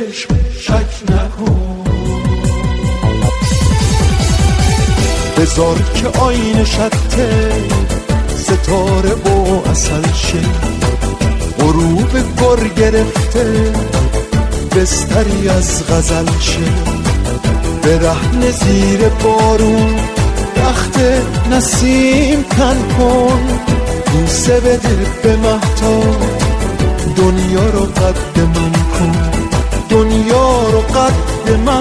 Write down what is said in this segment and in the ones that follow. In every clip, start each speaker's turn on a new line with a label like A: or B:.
A: عشق شک نکن. بذار که آینه شته ستاره با اصل شه، غروب گر گرفته بستری از غزل شه. برهنه زیر بارون رخت نسیم تن کن، بوسه بده به مهتاب دنیا رو قد من کن، دنیا رو قد من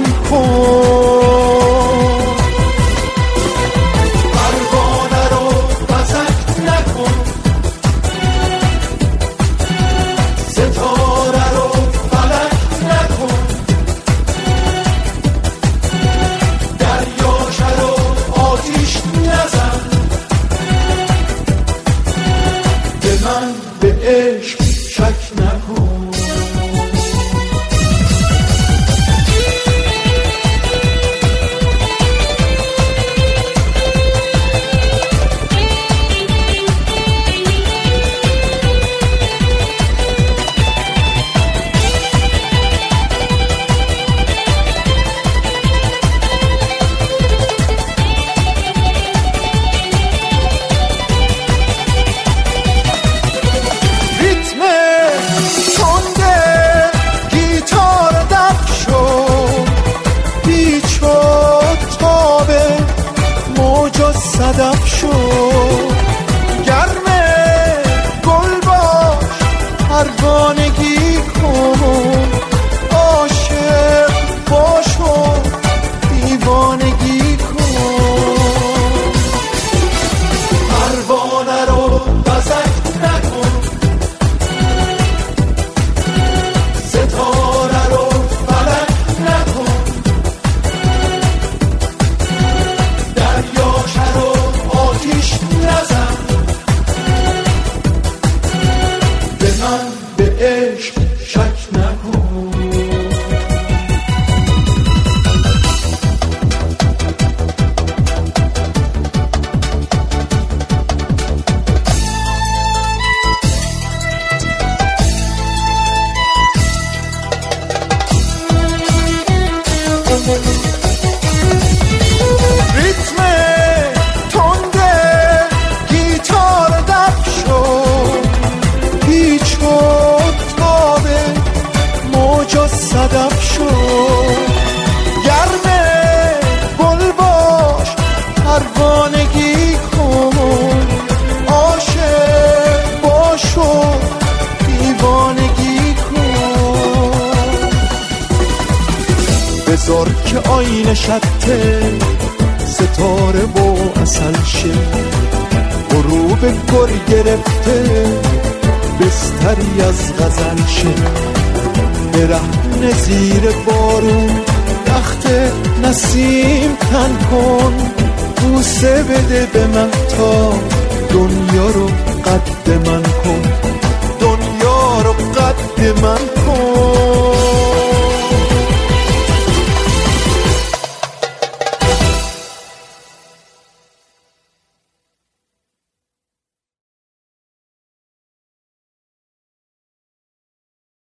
A: کن. پروانه رو بزک نکن، ستاره رو فلک نکن، دریاشه رو آتیش نزن. به من به عشق شک نکن. صدف شو گرمه گل باش، پروانگی کن، عاشق باش و دیوانگی کن. پروانه رو بزک نکن، ستاره رو فلک نکن، دریاشه رو آتیش نزن. به من به عشق شک نکن. ریتم صدف شو گرمه گل باش، پروانگی کن، عاشق باش و دیوانگی کن. بذار که آینه شته ستاره با اصل شه، غروب گر گرفته بستری از غزل شه. برهنه زیر بارون رخت نسیم تن کن، بوسه بده به مهتاب دنیا رو قد من کن، دنیا رو قد من کن.